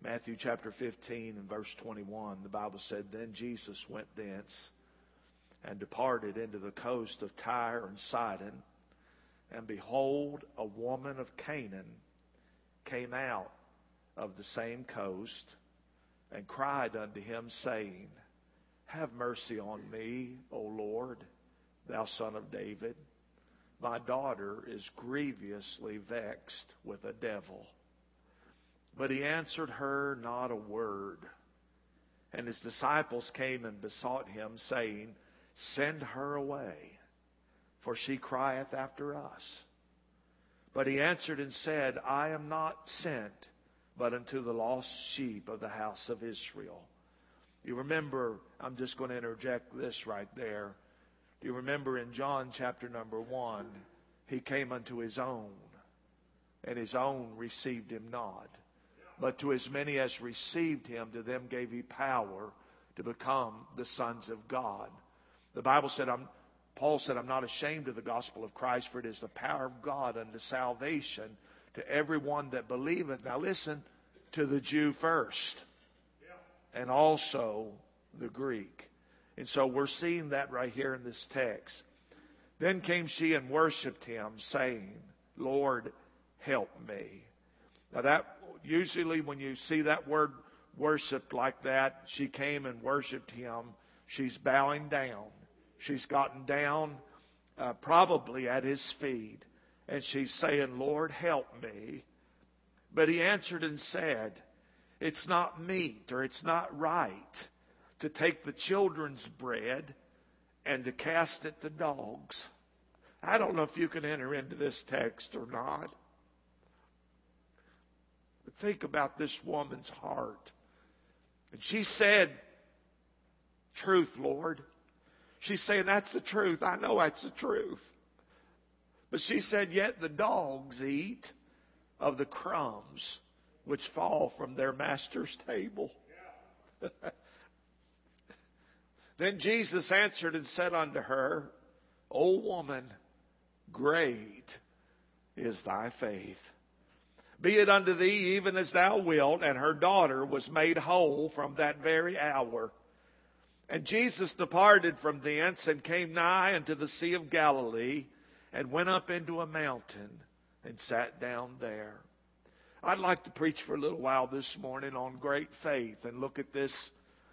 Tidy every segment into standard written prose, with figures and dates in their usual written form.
Matthew chapter 15 and verse 21, the Bible said, Then Jesus went thence and departed into the coast of Tyre and Sidon. And behold, a woman of Canaan came out of the same coast and cried unto him, saying, Have mercy on me, O Lord, thou son of David. My daughter is grievously vexed with a devil. But he answered her not a word. And his disciples came and besought him, saying, Send her away, for she crieth after us. But he answered and said, I am not sent, but unto the lost sheep of the house of Israel. You remember, I'm just going to interject this right there. Do you remember in John chapter number 1, he came unto his own, and his own received him not. But to as many as received him, to them gave he power to become the sons of God. The Bible said, Paul said, I'm not ashamed of the gospel of Christ, for it is the power of God unto salvation to everyone that believeth. Now listen, to the Jew first, and also the Greek. And so we're seeing that right here in this text. Then came she and worshipped him, saying, Lord, help me. Now that, usually when you see that word worship like that, she came and worshipped him. She's bowing down. She's gotten down probably at his feet. And she's saying, Lord, help me. But he answered and said, It's not meet or it's not right to take the children's bread and to cast it to dogs. I don't know if you can enter into this text or not. But think about this woman's heart. And she said, Truth, Lord. She's saying, that's the truth. I know that's the truth. But she said, Yet the dogs eat of the crumbs which fall from their master's table. Then Jesus answered and said unto her, O woman, great is thy faith. Be it unto thee even as thou wilt. And her daughter was made whole from that very hour. And Jesus departed from thence and came nigh unto the Sea of Galilee, and went up into a mountain and sat down there. I'd like to preach for a little while this morning on great faith and look at this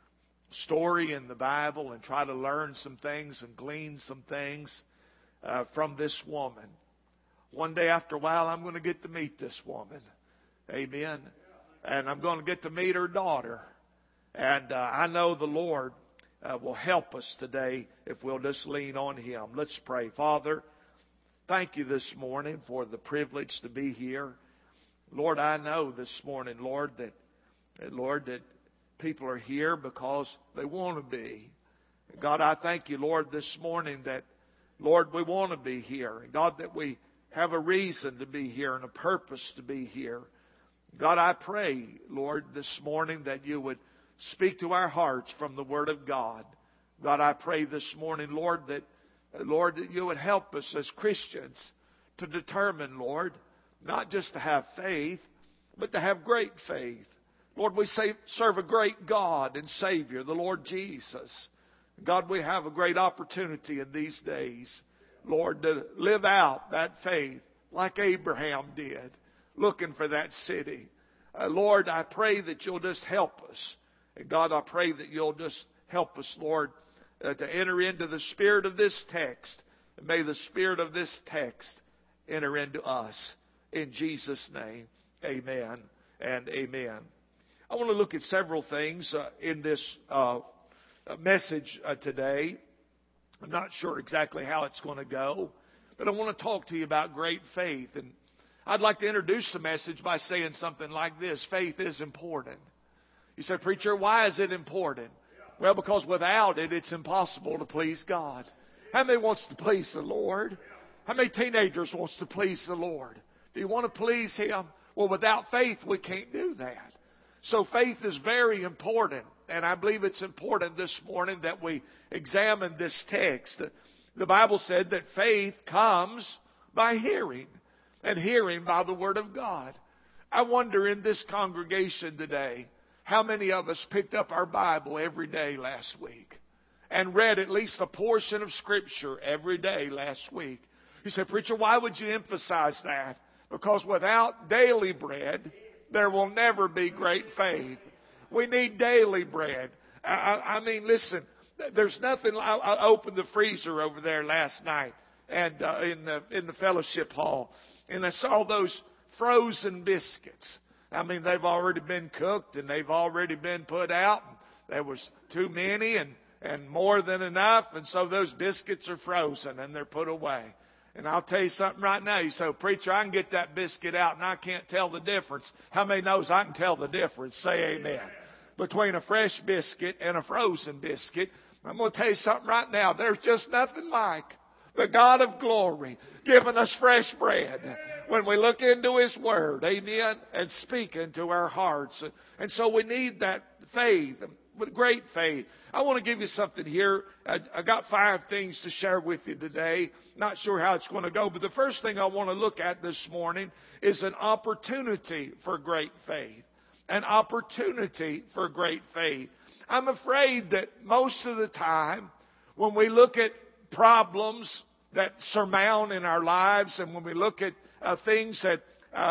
story in the Bible and try to learn some things and glean some things from this woman. One day after a while, I'm going to get to meet this woman. Amen. And I'm going to get to meet her daughter. And I know the Lord will help us today if we'll just lean on Him. Let's pray. Father, thank you this morning for the privilege to be here. Lord, I know this morning, Lord, that people are here because they want to be. God, I thank you, Lord, this morning that, Lord, we want to be here. And God, that we have a reason to be here and a purpose to be here. God, I pray, Lord, this morning that you would speak to our hearts from the Word of God. God, I pray this morning, Lord, that you would help us as Christians to determine, Lord, not just to have faith, but to have great faith. Lord, we serve a great God and Savior, the Lord Jesus. God, we have a great opportunity in these days, Lord, to live out that faith like Abraham did, looking for that city. Lord, I pray that you'll just help us. And God, I pray that you'll just help us, Lord, to enter into the spirit of this text. And may the spirit of this text enter into us. In Jesus' name, amen and amen. I want to look at several things in this message today. I'm not sure exactly how it's going to go, but I want to talk to you about great faith. And I'd like to introduce the message by saying something like this. Faith is important. You say, Preacher, why is it important? Well, because without it, it's impossible to please God. How many wants to please the Lord? How many teenagers wants to please the Lord? Do you want to please Him? Well, without faith, we can't do that. So faith is very important. And I believe it's important this morning that we examine this text. The Bible said that faith comes by hearing, and hearing by the Word of God. I wonder in this congregation today, how many of us picked up our Bible every day last week and read at least a portion of Scripture every day last week? You say, preacher, why would you emphasize that? Because without daily bread, there will never be great faith. We need daily bread. I mean, listen, there's nothing. I opened the freezer over there last night and in the fellowship hall, and I saw those frozen biscuits. I mean, they've already been cooked and they've already been put out. There was too many and more than enough, and so those biscuits are frozen and they're put away. And I'll tell you something right now. You say, preacher, I can get that biscuit out and I can't tell the difference. How many knows I can tell the difference? Say amen. Between a fresh biscuit and a frozen biscuit. I'm going to tell you something right now. There's just nothing like the God of glory giving us fresh bread when we look into His Word. Amen. And speaking to our hearts. And so we need that faith. With great faith. I want to give you something here. I got 5 things to share with you today. Not sure how it's going to go, but the first thing I want to look at this morning is an opportunity for great faith. An opportunity for great faith. I'm afraid that most of the time when we look at problems that surmount in our lives and when we look at things that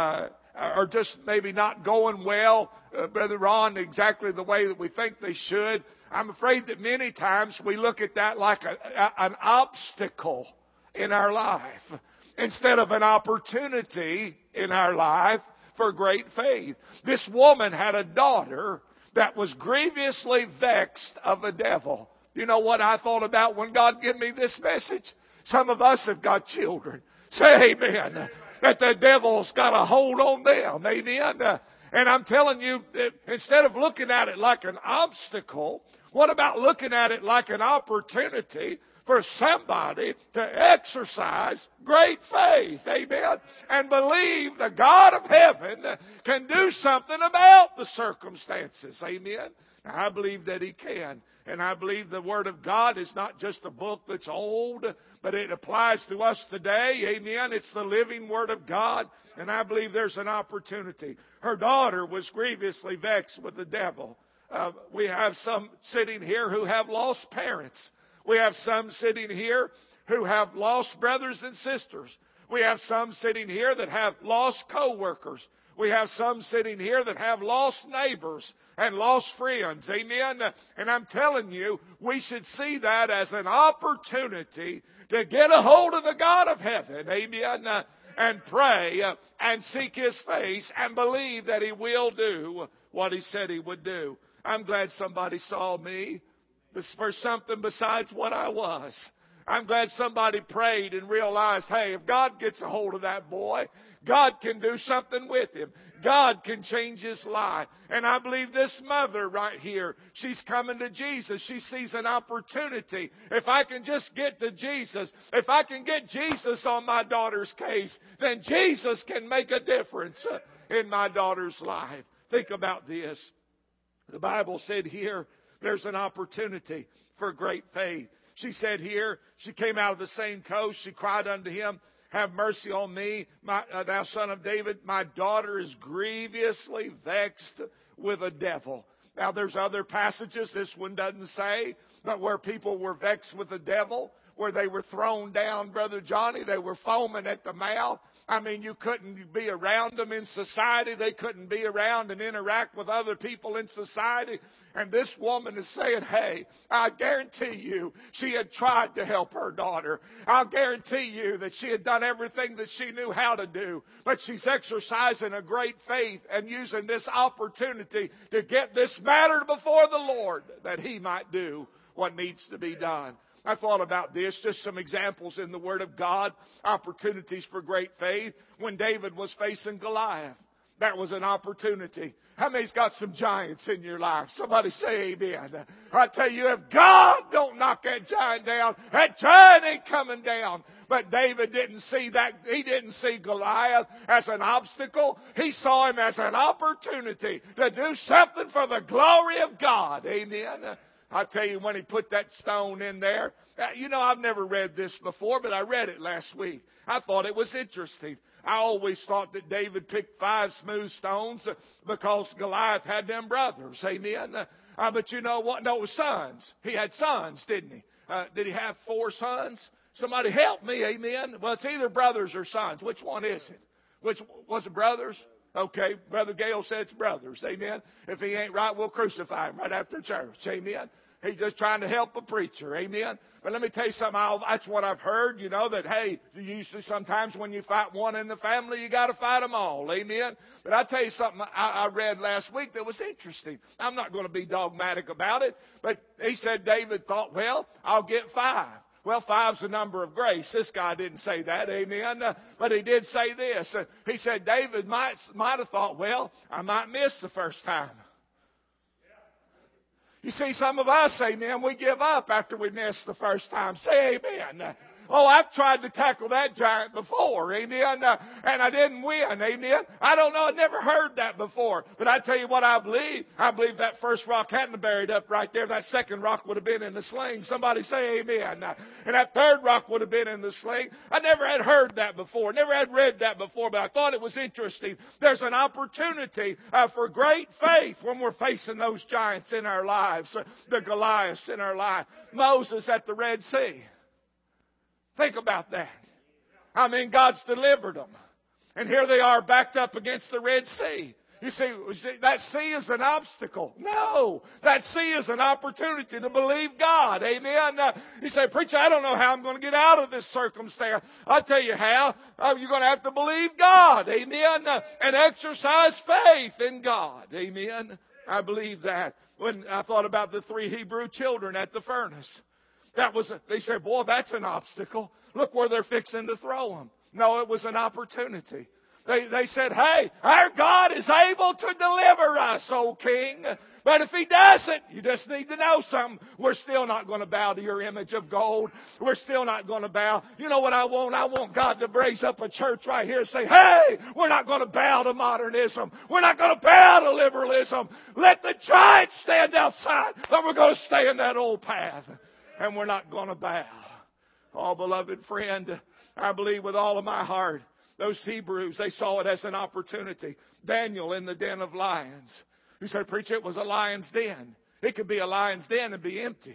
are just maybe not going well, Brother Ron, exactly the way that we think they should. I'm afraid that many times we look at that like an obstacle in our life instead of an opportunity in our life for great faith. This woman had a daughter that was grievously vexed of a devil. You know what I thought about when God gave me this message? Some of us have got children. Say amen. That the devil's got a hold on them. Amen. And I'm telling you, instead of looking at it like an obstacle, what about looking at it like an opportunity for somebody to exercise great faith? Amen. And believe the God of heaven can do something about the circumstances. Amen. Now, I believe that He can. And I believe the Word of God is not just a book that's old, but it applies to us today. Amen. It's the living Word of God. And I believe there's an opportunity. Her daughter was grievously vexed with the devil. We have some sitting here who have lost parents. We have some sitting here who have lost brothers and sisters. We have some sitting here that have lost co-workers. We have some sitting here that have lost neighbors and lost friends. Amen. And I'm telling you, we should see that as an opportunity to get a hold of the God of heaven. Amen. And pray and seek His face and believe that He will do what He said He would do. I'm glad somebody saw me for something besides what I was. I'm glad somebody prayed and realized, hey, if God gets a hold of that boy, God can do something with him. God can change his life. And I believe this mother right here, she's coming to Jesus. She sees an opportunity. If I can just get to Jesus, if I can get Jesus on my daughter's case, then Jesus can make a difference in my daughter's life. Think about this. The Bible said here, there's an opportunity for great faith. She said here, she came out of the same coast. She cried unto Him, have mercy on me, thou son of David. My daughter is grievously vexed with a devil. Now there's other passages, this one doesn't say, but where people were vexed with the devil, where they were thrown down, Brother Johnny, they were foaming at the mouth. I mean, you couldn't be around them in society. They couldn't be around and interact with other people in society. And this woman is saying, hey, I guarantee you she had tried to help her daughter. I'll guarantee you that she had done everything that she knew how to do. But she's exercising a great faith and using this opportunity to get this matter before the Lord that He might do what needs to be done. I thought about this, just some examples in the Word of God, opportunities for great faith. When David was facing Goliath, that was an opportunity. How many's got some giants in your life? Somebody say amen. I tell you, if God don't knock that giant down, that giant ain't coming down. But David didn't see that. He didn't see Goliath as an obstacle. He saw him as an opportunity to do something for the glory of God. Amen. I tell you, when he put that stone in there, you know, I've never read this before, but I read it last week. I thought it was interesting. I always thought that David picked 5 smooth stones because Goliath had them brothers. Amen. But you know what? No, it was sons. He had sons, didn't he? Did he have 4 sons? Somebody help me. Amen. Well, it's either brothers or sons. Which one is it? Which was it, brothers? Okay, Brother Gale said it's brothers. Amen. If he ain't right, we'll crucify him right after church. Amen. He's just trying to help a preacher. Amen. But let me tell you something. That's what I've heard, that, hey, usually sometimes when you fight one in the family, you got to fight them all. Amen. But I tell you something I read last week that was interesting. I'm not going to be dogmatic about it, but he said David thought, well, I'll get 5. Well, 5's the number of grace. This guy didn't say that, amen. But he did say this. He said David might have thought, well, I might miss the first time. You see, some of us, amen, we give up after we miss the first time. Say amen. Oh, I've tried to tackle that giant before, amen, and I didn't win, amen. I don't know, I've never heard that before. But I tell you what I believe. I believe that first rock hadn't buried up right there. That second rock would have been in the sling. Somebody say amen. And that third rock would have been in the sling. I never had heard that before, never had read that before, but I thought it was interesting. There's an opportunity for great faith when we're facing those giants in our lives, the Goliaths in our life. Moses at the Red Sea. Think about that. I mean, God's delivered them. And here they are backed up against the Red Sea. You see, that sea is an obstacle. No, that sea is an opportunity to believe God. Amen. You say, preacher, I don't know how I'm going to get out of this circumstance. I'll tell you how. You're going to have to believe God. Amen. And exercise faith in God. Amen. I believe that. When I thought about the 3 Hebrew children at the furnace. They said, boy, that's an obstacle. Look where they're fixing to throw them. No, it was an opportunity. They said, hey, our God is able to deliver us, O King. But if He doesn't, you just need to know something. We're still not going to bow to your image of gold. We're still not going to bow. You know what I want? I want God to raise up a church right here and say, hey, we're not going to bow to modernism. We're not going to bow to liberalism. Let the giants stand outside, but we're going to stay in that old path. And we're not going to bow. Oh, beloved friend, I believe with all of my heart, those Hebrews, they saw it as an opportunity. Daniel in the den of lions. You said, preacher, it was a lion's den. It could be a lion's den and be empty.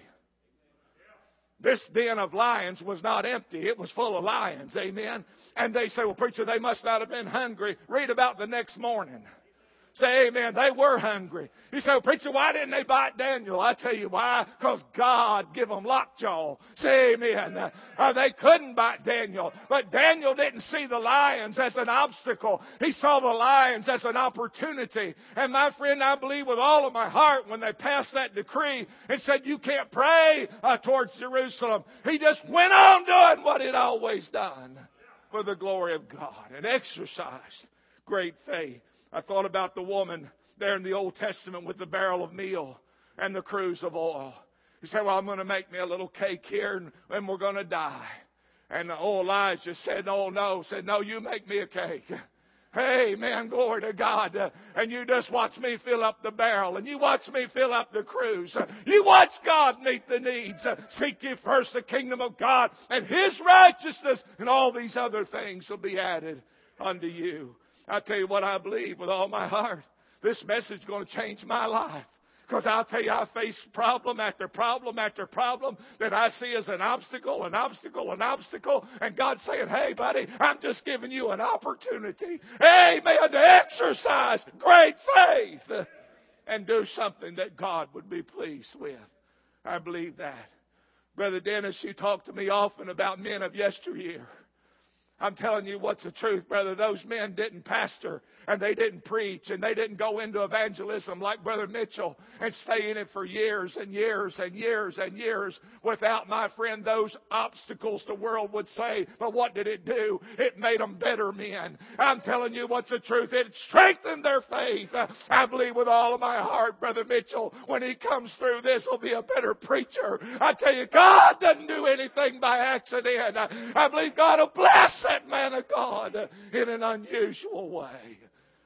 This den of lions was not empty. It was full of lions. Amen. And they say, well, preacher, they must not have been hungry. Read about the next morning. Say amen. They were hungry. You say, well, preacher, why didn't they bite Daniel? I tell you why. Because God give them lockjaw. Say amen. They couldn't bite Daniel. But Daniel didn't see the lions as an obstacle. He saw the lions as an opportunity. And my friend, I believe with all of my heart when they passed that decree and said, you can't pray towards Jerusalem. He just went on doing what he'd always done for the glory of God and exercised great faith. I thought about the woman there in the Old Testament with the barrel of meal and the cruse of oil. You say, well, I'm going to make me a little cake here and we're going to die. And Elijah said, oh, no. Said, no, you make me a cake. Hey, man, glory to God. And you just watch me fill up the barrel. And you watch me fill up the cruse. You watch God meet the needs. Seek ye first the kingdom of God and His righteousness. And all these other things will be added unto you. I tell you what I believe with all my heart. This message is going to change my life. Because I'll tell you, I face problem after problem after problem that I see as an obstacle, an obstacle, an obstacle. And God's saying, hey, buddy, I'm just giving you an opportunity. Amen. To exercise great faith and do something that God would be pleased with. I believe that. Brother Dennis, you talk to me often about men of yesteryear. I'm telling you what's the truth, brother. Those men didn't pastor and they didn't preach and they didn't go into evangelism like Brother Mitchell and stay in it for years and years and years and years without, my friend, those obstacles the world would say. But what did it do? It made them better men. I'm telling you what's the truth. It strengthened their faith. I believe with all of my heart, Brother Mitchell, when he comes through this, will be a better preacher. I tell you, God doesn't do anything by accident. I believe God will bless that man of God in an unusual way.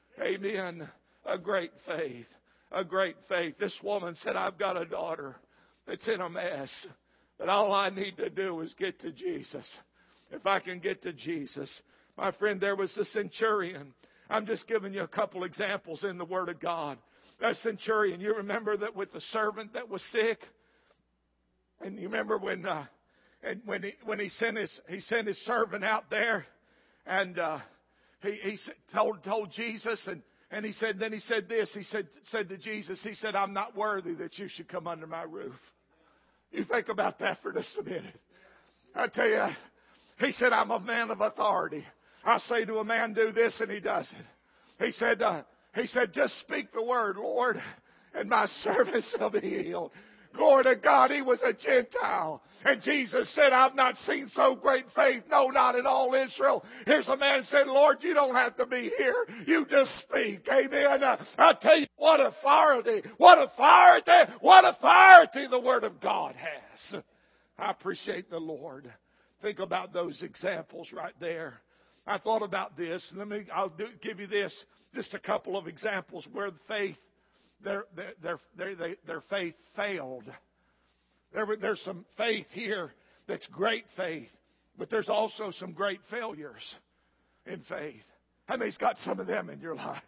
Amen. A great faith. A great faith. This woman said, I've got a daughter that's in a mess, but all I need to do is get to Jesus. If I can get to Jesus, My friend, there was the centurion. I'm just giving you a couple examples in the Word of God. That centurion, you remember that with the servant that was sick? And you remember when he sent his servant out there, and he told Jesus, and he said this. He said to Jesus, he said, I'm not worthy that you should come under my roof. You think about that for just a minute. I tell you, he said, I'm a man of authority. I say to a man, do this, and he does it. He said, just speak the word, Lord, and my servant shall be healed. Glory to God, he was a Gentile. And Jesus said, I've not seen so great faith, no, not in all Israel. Here's a man said, Lord, you don't have to be here. You just speak. Amen. I tell you, what authority the Word of God has. I appreciate the Lord. Think about those examples right there. I thought about this. I'll give you this, just a couple of examples where the faith, their faith failed. There's some faith here that's great faith, but there's also some great failures in faith. How many's got some of them in your life?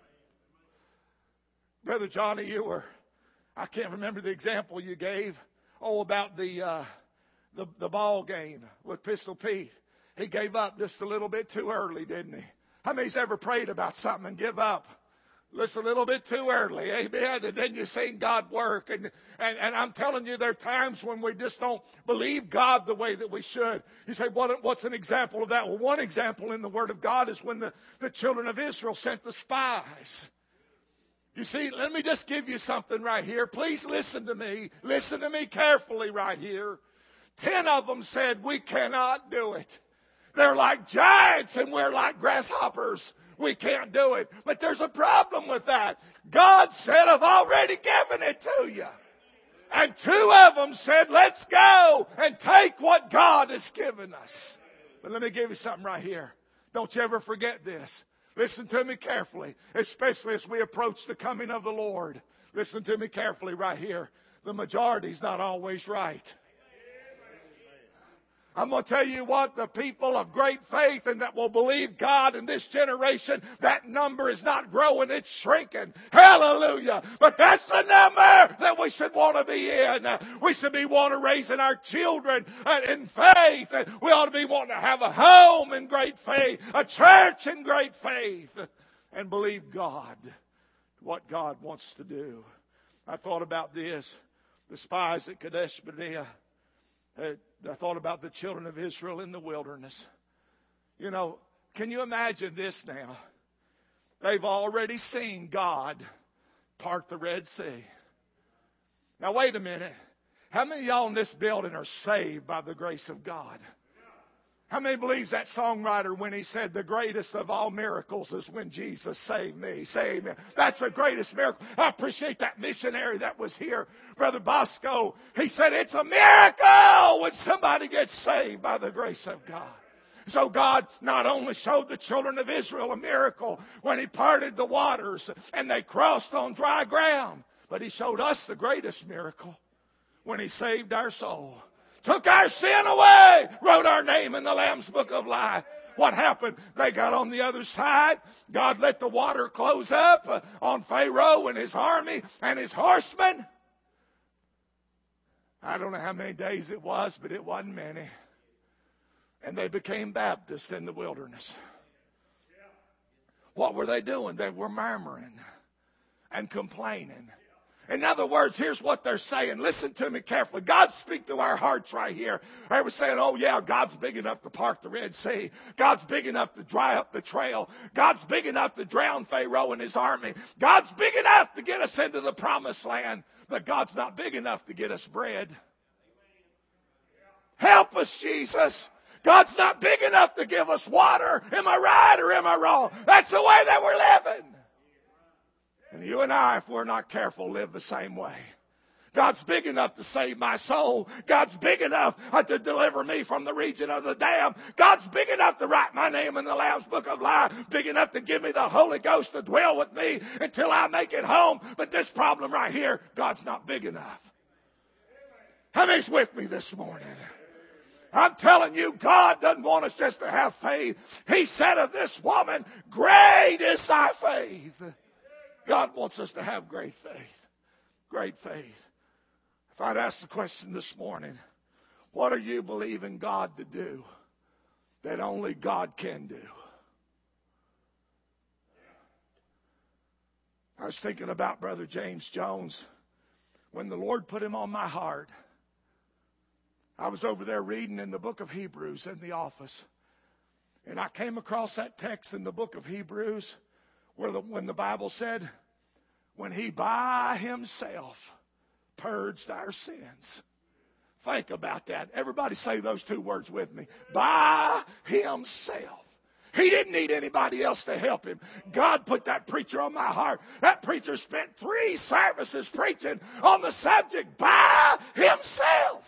Brother Johnny, I can't remember the example you gave. About the ball game with Pistol Pete. He gave up just a little bit too early, didn't he? How many's ever prayed about something and give up just a little bit too early? Amen. And then you've seen God work. And I'm telling you, there are times when we just don't believe God the way that we should. You say, what's an example of that? Well, one example in the Word of God is when the children of Israel sent the spies. You see, let me just give you something right here. Please listen to me. Listen to me carefully right here. 10 of them said, we cannot do it. They're like giants and we're like grasshoppers. We can't do it. But there's a problem with that. God said, I've already given it to you. And 2 of them said, let's go and take what God has given us. But let me give you something right here. Don't you ever forget this. Listen to me carefully, especially as we approach the coming of the Lord. Listen to me carefully right here. The majority's not always right. I'm going to tell you what, the people of great faith and that will believe God in this generation, that number is not growing, it's shrinking. Hallelujah. But that's the number that we should want to be in. We should be wanting to raise in our children in faith. We ought to be wanting to have a home in great faith, a church in great faith, and believe God, what God wants to do. I thought about this. The spies at Kadesh Barnea. I thought about the children of Israel in the wilderness. You know, can you imagine this now? They've already seen God part the Red Sea. Now wait a minute. How many of y'all in this building are saved by the grace of God? How many believes that songwriter when he said the greatest of all miracles is when Jesus saved me? Say amen. That's the greatest miracle. I appreciate that missionary that was here, Brother Bosco. He said it's a miracle when somebody gets saved by the grace of God. So God not only showed the children of Israel a miracle when He parted the waters and they crossed on dry ground, but He showed us the greatest miracle when He saved our soul. Took our sin away, wrote our name in the Lamb's Book of Life. What happened? They got on the other side. God let the water close up on Pharaoh and his army and his horsemen. I don't know how many days it was, but it wasn't many. And they became Baptists in the wilderness. What were they doing? They were murmuring and complaining. In other words, here's what they're saying. Listen to me carefully. God speak to our hearts right here. They were saying, oh yeah, God's big enough to part the Red Sea. God's big enough to dry up the trail. God's big enough to drown Pharaoh and his army. God's big enough to get us into the promised land. But God's not big enough to get us bread. Help us, Jesus. God's not big enough to give us water. Am I right or am I wrong? That's the way that we're living. And you and I, if we're not careful, live the same way. God's big enough to save my soul. God's big enough to deliver me from the region of the damned. God's big enough to write my name in the Lamb's Book of Life. Big enough to give me the Holy Ghost to dwell with me until I make it home. But this problem right here, God's not big enough. How many's with me this morning? I'm telling you, God doesn't want us just to have faith. He said of this woman, great is thy faith. God wants us to have great faith. Great faith. If I'd ask the question this morning, what are you believing God to do that only God can do? I was thinking about Brother James Jones. When the Lord put him on my heart, I was over there reading in the book of Hebrews in the office. And I came across that text in the book of Hebrews when the Bible said, when He by Himself purged our sins. Think about that. Everybody say those two words with me. By Himself. He didn't need anybody else to help him. God put that preacher on my heart. That preacher spent 3 services preaching on the subject by himself.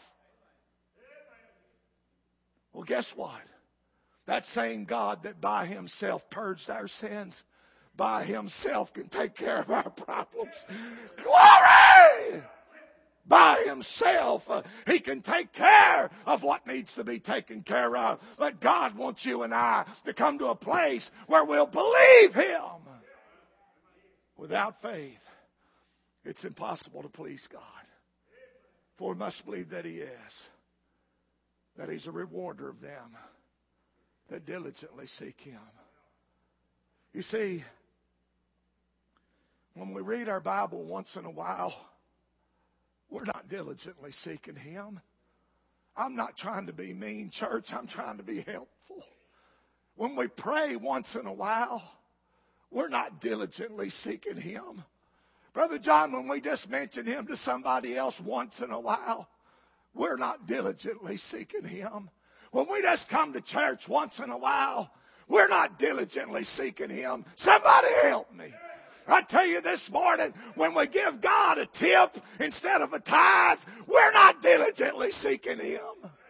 Well, guess what? That same God that by Himself purged our sins, by Himself can take care of our problems. Glory! By Himself, He can take care of what needs to be taken care of. But God wants you and I to come to a place where we'll believe Him. Without faith, it's impossible to please God. For we must believe that He is, that He's a rewarder of them that diligently seek Him. You see, when we read our Bible once in a while, we're not diligently seeking Him. I'm not trying to be mean, church. I'm trying to be helpful. When we pray once in a while, we're not diligently seeking Him. Brother John, when we just mention Him to somebody else once in a while, we're not diligently seeking Him. When we just come to church once in a while, we're not diligently seeking Him. Somebody help me. I tell you this morning, when we give God a tip instead of a tithe, we're not diligently seeking Him.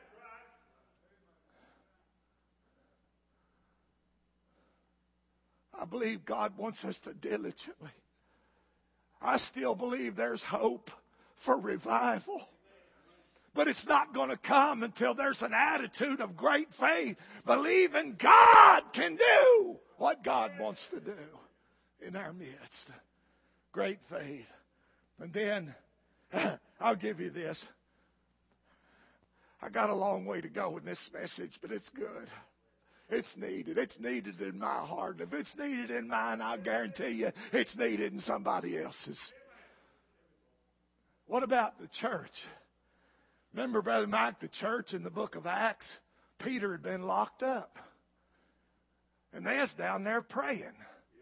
I believe God wants us to diligently. I still believe there's hope for revival. But it's not going to come until there's an attitude of great faith, believing God can do what God wants to do in our midst. Great faith. And then, I'll give you this. I got a long way to go in this message, but it's good. It's needed. It's needed in my heart. If it's needed in mine, I'll guarantee you it's needed in somebody else's. What about the church? Remember, Brother Mike, the church in the book of Acts? Peter had been locked up. And they was down there praying.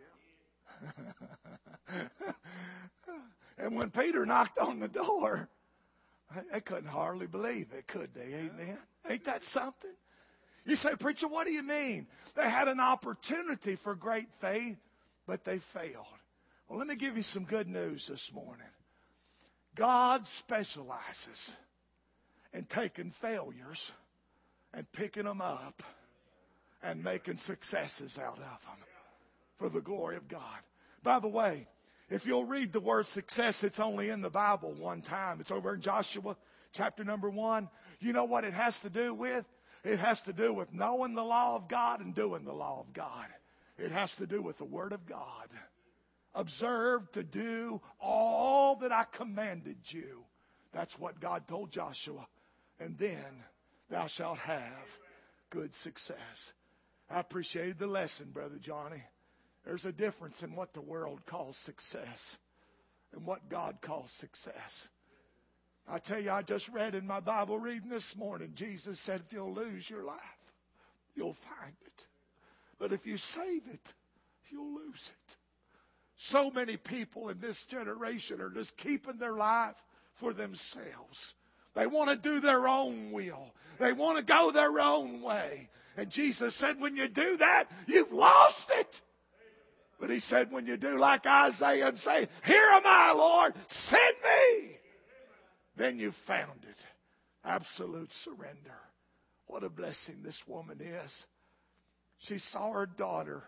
And when Peter knocked on the door, they couldn't hardly believe it, could they? Amen. Ain't that something? You say, preacher, what do you mean? They had an opportunity for great faith, but they failed. Well, let me give you some good news this morning. God specializes in taking failures and picking them up and making successes out of them for the glory of God. By the way, if you'll read the word success, it's only in the Bible one time. It's over in Joshua chapter number 1. You know what it has to do with? It has to do with knowing the law of God and doing the law of God. It has to do with the Word of God. Observe to do all that I commanded you. That's what God told Joshua. And then thou shalt have good success. I appreciated the lesson, Brother Johnny. There's a difference in what the world calls success and what God calls success. I tell you, I just read in my Bible reading this morning, Jesus said, if you'll lose your life, you'll find it. But if you save it, you'll lose it. So many people in this generation are just keeping their life for themselves. They want to do their own will. They want to go their own way. And Jesus said, when you do that, you've lost it. But He said, when you do like Isaiah and say, here am I, Lord, send me, then you've found it. Absolute surrender. What a blessing this woman is. She saw her daughter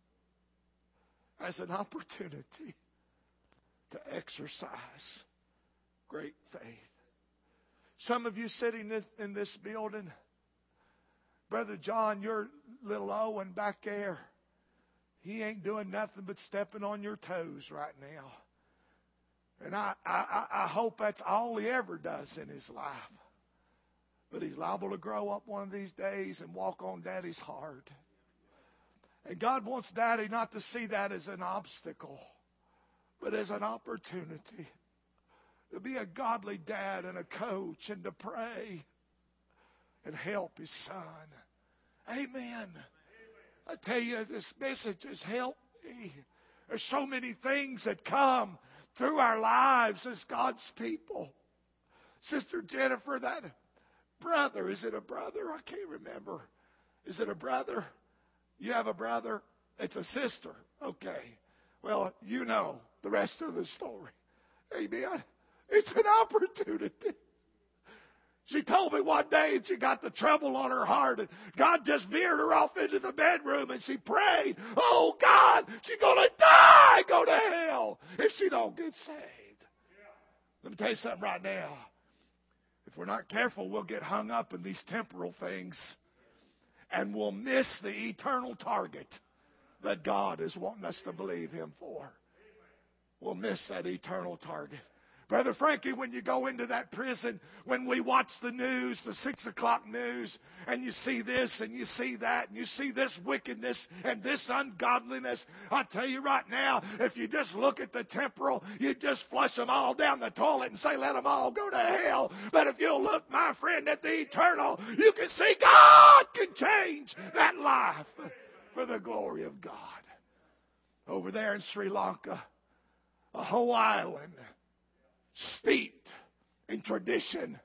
as an opportunity to exercise great faith. Some of you sitting in this building, Brother John, your little Owen back there, he ain't doing nothing but stepping on your toes right now. And I hope that's all he ever does in his life. But he's liable to grow up one of these days and walk on Daddy's heart. And God wants Daddy not to see that as an obstacle, but as an opportunity to be a godly dad and a coach and to pray and help his son. Amen. I tell you, this message has helped me. There's so many things that come through our lives as God's people. Sister Jennifer, that brother, is it a brother? I can't remember. Is it a brother? You have a brother? It's a sister. Okay. Well, you know the rest of the story. Amen. It's an opportunity. She told me one day and she got the trouble on her heart and God just veered her off into the bedroom and she prayed, oh God, she's going to die, go to hell if she don't get saved. Let me tell you something right now. If we're not careful, we'll get hung up in these temporal things and we'll miss the eternal target that God is wanting us to believe Him for. We'll miss that eternal target. Brother Frankie, when you go into that prison, when we watch the news, the 6 o'clock news, and you see this and you see that, and you see this wickedness and this ungodliness, I tell you right now, if you just look at the temporal, you just flush them all down the toilet and say, let them all go to hell. But if you'll look, my friend, at the eternal, you can see God can change that life for the glory of God. Over there in Sri Lanka, a whole island steeped in tradition,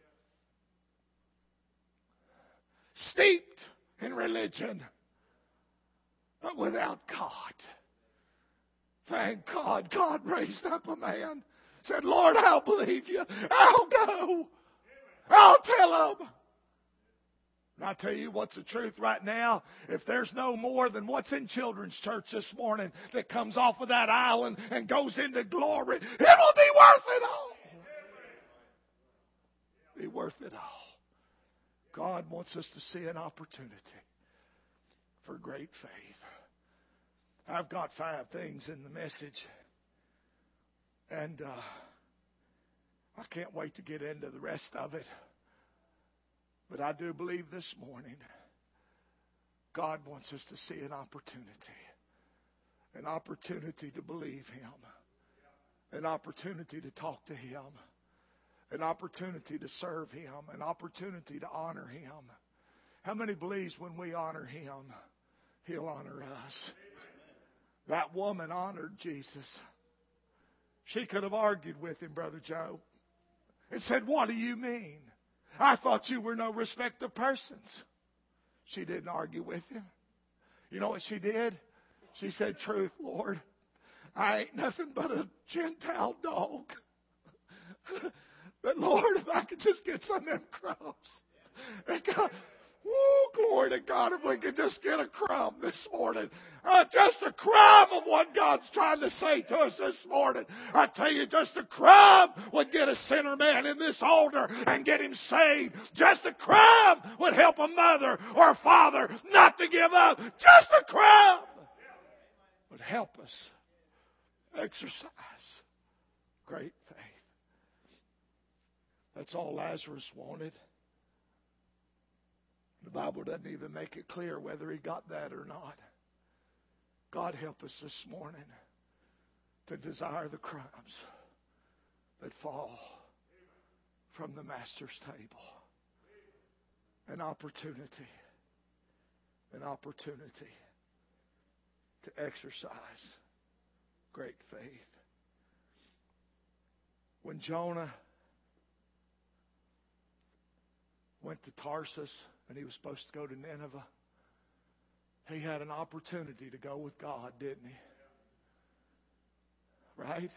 steeped in religion, but without God. Thank God, God raised up a man, said, Lord, I'll believe you. I'll go. I'll tell them. And I tell you what's the truth right now. If there's no more than what's in children's church this morning that comes off of that island and goes into glory, it will be worth it all. Be worth it all. God wants us to see an opportunity for great faith. I've got 5 things in the message. And I can't wait to get into the rest of it. But I do believe this morning God wants us to see an opportunity to believe Him, an opportunity to talk to Him, an opportunity to serve Him, an opportunity to honor Him. How many believes when we honor Him, He'll honor us? That woman honored Jesus. She could have argued with Him, Brother Joe, and said, what do you mean? I thought you were no respect of persons. She didn't argue with Him. You know what she did? She said, truth, Lord, I ain't nothing but a Gentile dog. But Lord, if I could just get some of them crumbs. And God, oh, glory to God, if we could just get a crumb this morning. Just a crumb of what God's trying to say to us this morning. I tell you, just a crumb would get a sinner man in this altar and get him saved. Just a crumb would help a mother or a father not to give up. Just a crumb would help us exercise great faith. That's all Lazarus wanted. The Bible doesn't even make it clear whether he got that or not. God help us this morning to desire the crumbs that fall from the Master's table. An opportunity to exercise great faith. When Jonah went to Tarsus and he was supposed to go to Nineveh, he had an opportunity to go with God, didn't he? Right?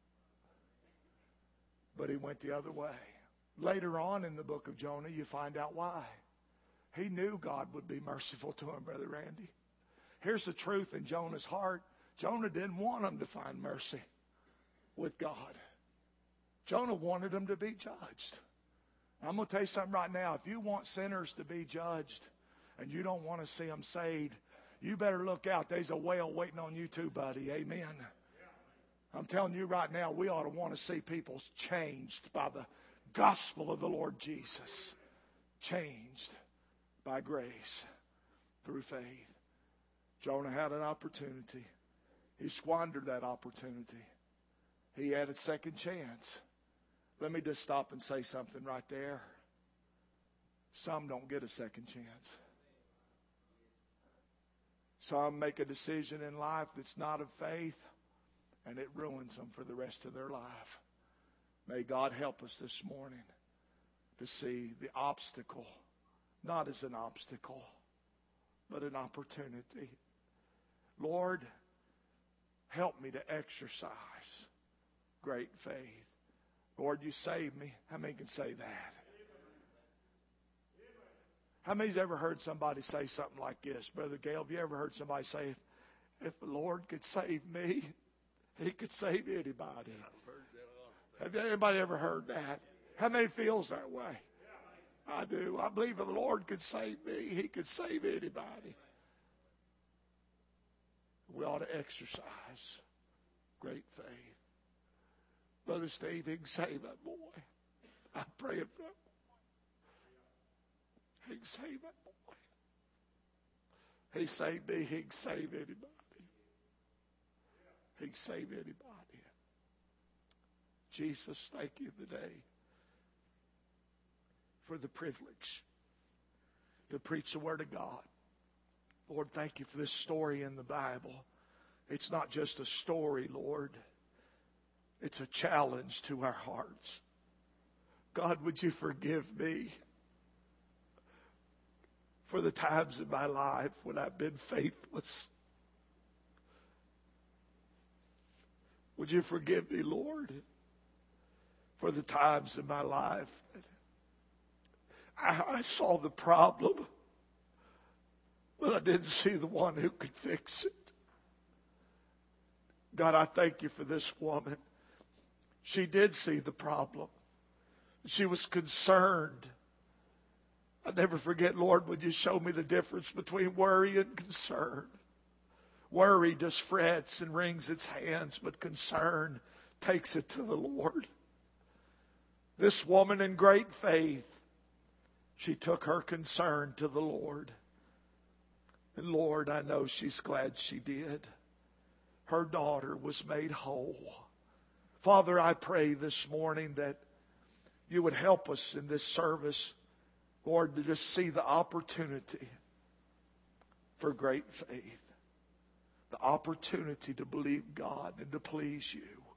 But he went the other way. Later on in the book of Jonah, you find out why. He knew God would be merciful to him, Brother Randy. Here's the truth in Jonah's heart. Jonah didn't want him to find mercy with God. Jonah wanted him to be judged. I'm going to tell you something right now. If you want sinners to be judged, and you don't want to see them saved, you better look out. There's a whale waiting on you too, buddy. Amen. I'm telling you right now, we ought to want to see people changed by the gospel of the Lord Jesus. Changed by grace through faith. Jonah had an opportunity. He squandered that opportunity. He had a second chance. Let me just stop and say something right there. Some don't get a second chance. Some make a decision in life that's not of faith, and it ruins them for the rest of their life. May God help us this morning to see the obstacle, not as an obstacle, but an opportunity. Lord, help me to exercise great faith. Lord, you saved me. How many can say that? How many's ever heard somebody say something like this? Brother Gale, have you ever heard somebody say, if the Lord could save me, He could save anybody? Have anybody ever heard that? How many feels that way? I do. I believe if the Lord could save me, He could save anybody. We ought to exercise great faith. Brother Steve, He can save that boy. I'm praying for that boy. He can save that boy. He saved me. He can save anybody. He can save anybody. Jesus, thank you today for the privilege to preach the Word of God. Lord, thank you for this story in the Bible. It's not just a story, Lord. It's a challenge to our hearts. God, would you forgive me for the times in my life when I've been faithless? Would you forgive me, Lord, for the times in my life that I saw the problem, but I didn't see the one who could fix it. God, I thank you for this woman. She did see the problem. She was concerned. I'll never forget, Lord, would you show me the difference between worry and concern? Worry just frets and wrings its hands, but concern takes it to the Lord. This woman in great faith, she took her concern to the Lord. And Lord, I know she's glad she did. Her daughter was made whole. Father, I pray this morning that you would help us in this service, Lord, to just see the opportunity for great faith. The opportunity to believe God and to please you.